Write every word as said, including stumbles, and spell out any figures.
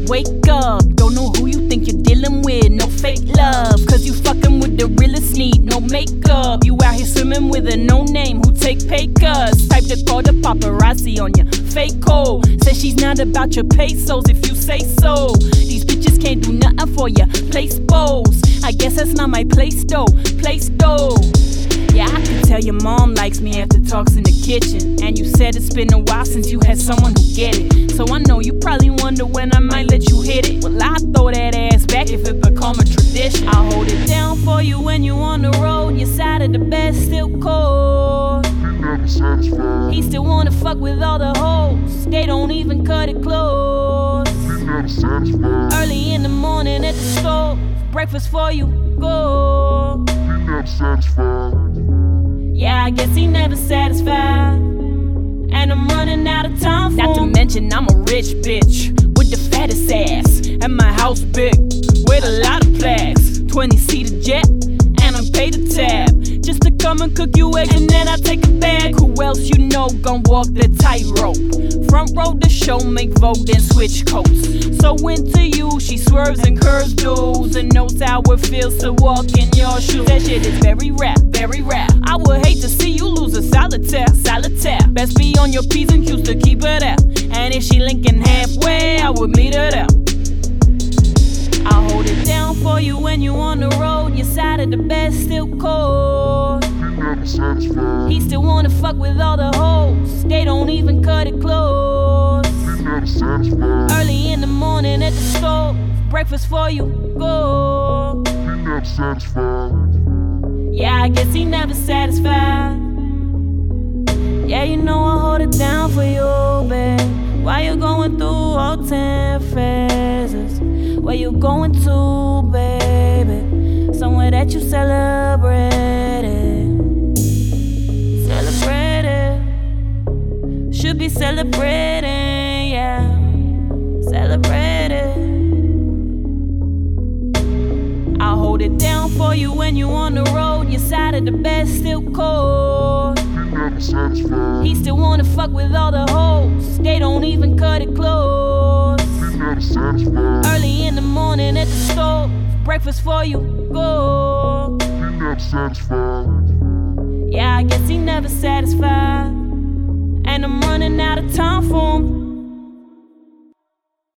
wake up. Don't know who you think you're dealing with, no fake love. Cause you fucking with the realest, need no makeup. You out here swimming with a no name who take pay cuts. Type to call the paparazzi on your fake code. Say she's not about your pesos if you say so. These bitches can't do nothing for ya, place pose. I guess that's not my place though, place though. Yeah, I can tell your mom likes me after talks in the kitchen. And you said it's been a while since you had someone who get it. So I know you probably wonder when I might let you hit it. Well, I throw that ass back if it become a tradition. I'll hold it down for you when you on the road. Your side of the bed still cold. He still wanna fuck with all the hoes. They don't even cut it close. Early in the morning at the store, breakfast for you, go. Yeah, I guess he never satisfied. And I'm running out of time for him. Not to mention I'm a rich bitch with the fattest ass, and my house big with a lot of plaques. twenty-seater jet, and I'm paid a tab just to come and cook you eggs, and then I take a bag. Who else you know gon' walk the tightrope? Front row the show, make vote, then switch coats. So into you, she swerves and curves dudes, and knows how it feels to walk in your shoes. That shit is very rap, very rap. I would hate to see you lose a solitaire, solitaire. Best be on your P's and Q's to keep it out. And if she linking halfway, I would meet her there. I'll hold it down for you when you on the road. Your side of the bed still cold. He still wanna fuck with all the hoes. They don't even cut it close. Early in the morning at the store, breakfast for you, go. Yeah, I guess he never satisfied. Yeah, you know I hold it down for you, babe. Why you going through all ten phases? Where you going to, baby? Somewhere that you celebrated. Celebrated. Should be celebrating, yeah. Celebrated. I'll hold it down for you when you on the road. Your side of the bed still cold. He still wanna fuck with all the hoes. They don't even cut it close. Early in the morning at the store, breakfast for you, go. Yeah, I guess he never satisfied. And I'm running out of time for him.